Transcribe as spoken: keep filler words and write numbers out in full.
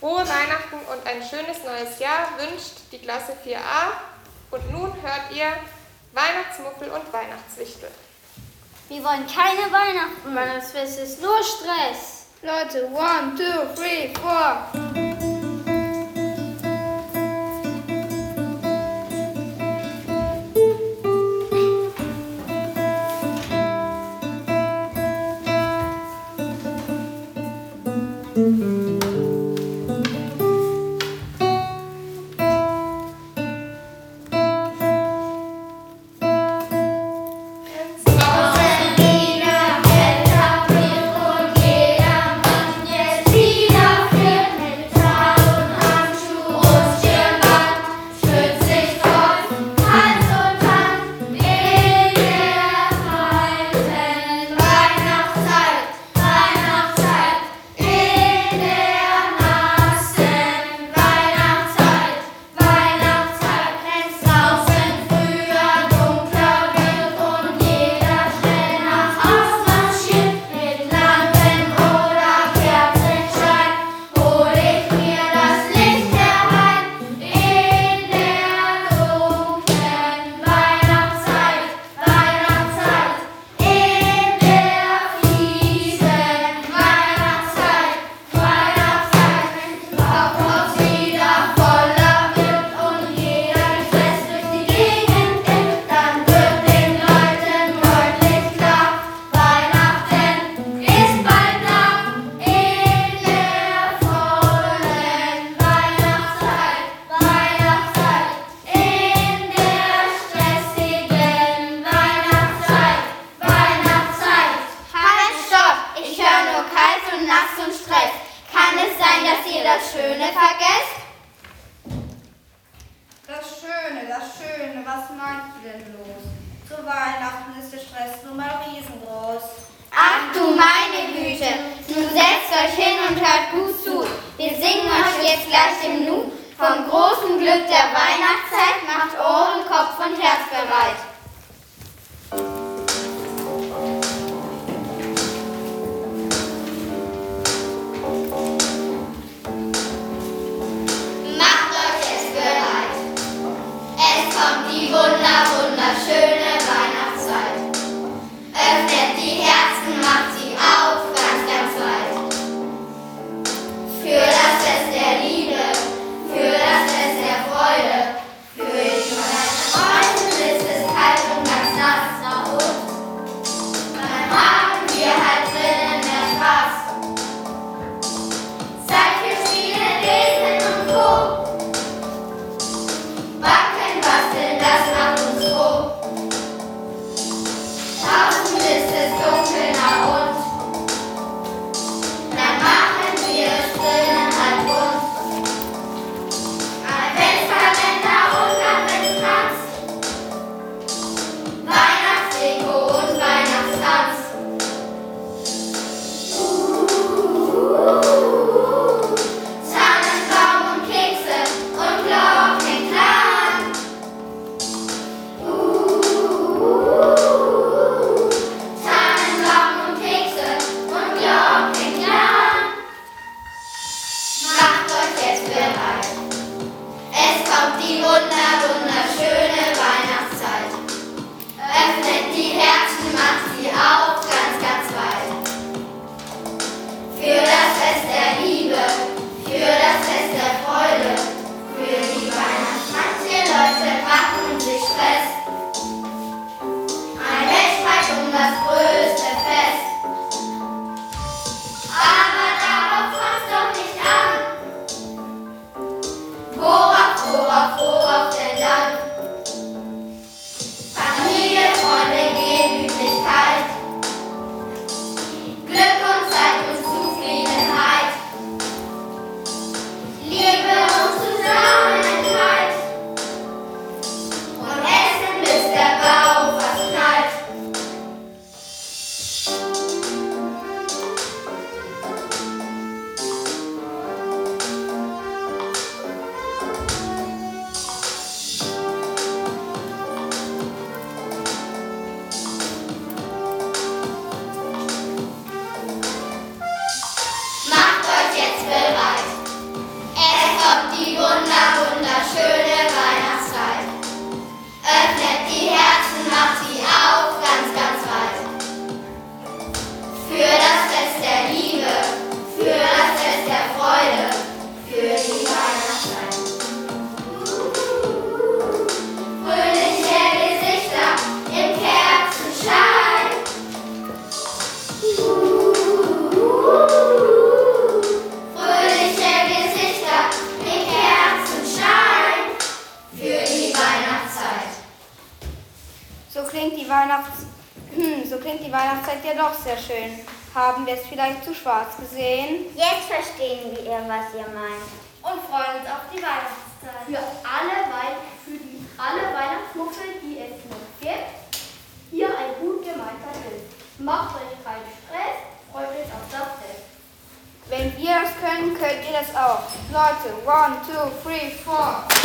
Frohe Weihnachten und ein schönes neues Jahr wünscht die Klasse vier a. Und nun hört ihr Weihnachtsmuffel und Weihnachtswichtel. Wir wollen keine Weihnachten, weil das Fest ist nur Stress. Leute, one, two, three, four. Worauf, worauf, worauf Weihnachts... Hm, so klingt die Weihnachtszeit ja doch sehr schön. Haben wir es vielleicht zu schwarz gesehen? Jetzt verstehen wir, was ihr meint. Und freuen uns auf die Weihnachtszeit. Für alle, Wei für die, alle Weihnachtsmuffel, die es noch gibt, hier ein gut gemeinter Tipp. Macht euch keinen Stress, freut euch auf das Fest. Wenn wir das können, könnt ihr das auch. Leute, one, two, three, four.